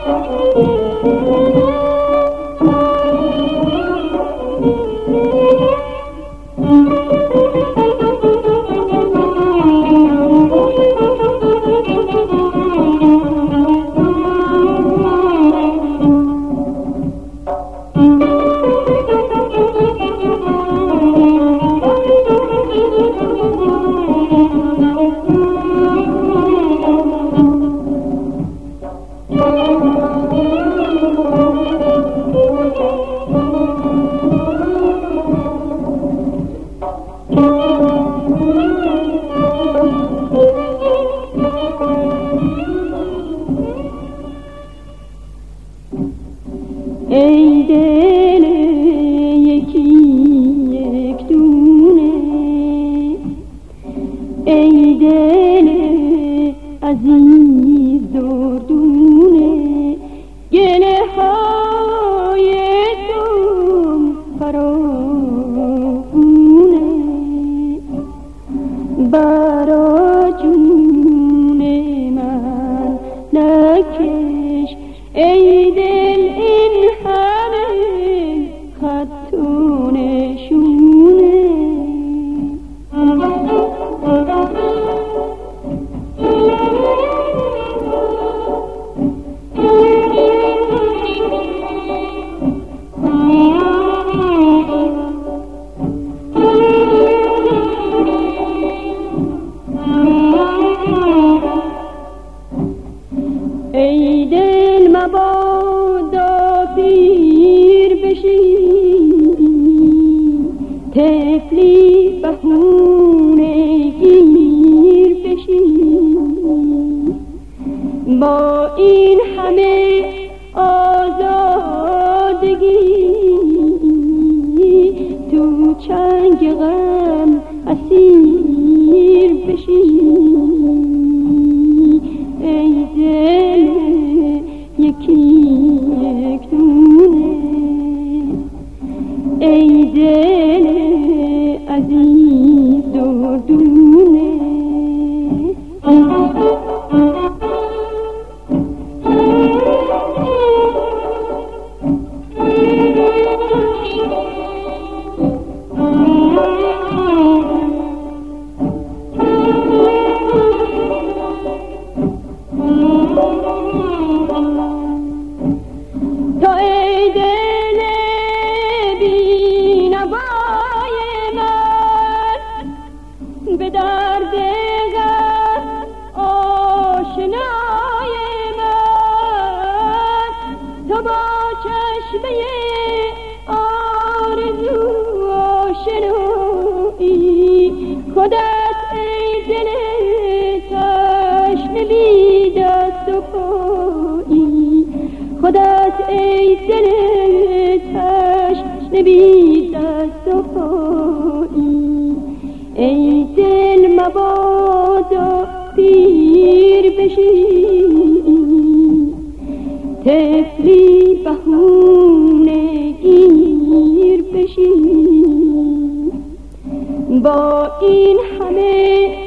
ای دل یکی یک دونه، ای دل عزیز دردونه، گله های تو فراوونه، برا جون من نکش ای دل این همه خط و نشونه. ای دل مبادا پیر بشی، طفلی بهونه گیر بشی، با این همه آزادگی تو چنگ غم اسیر بشی. ای دل یکی یک دونه، ای دل عزیز دردونه. تو ای دل بی‌نوای من، به درد غم آشنای من، تو با چشمه آرزو آشنایی، خودت ای دل تشنه بی دست و پایی، خودت ای دل تشنه بی دست و پایی. ای دل مبادا پیر بشی، طفلی بهونه گیر بشی، با این همه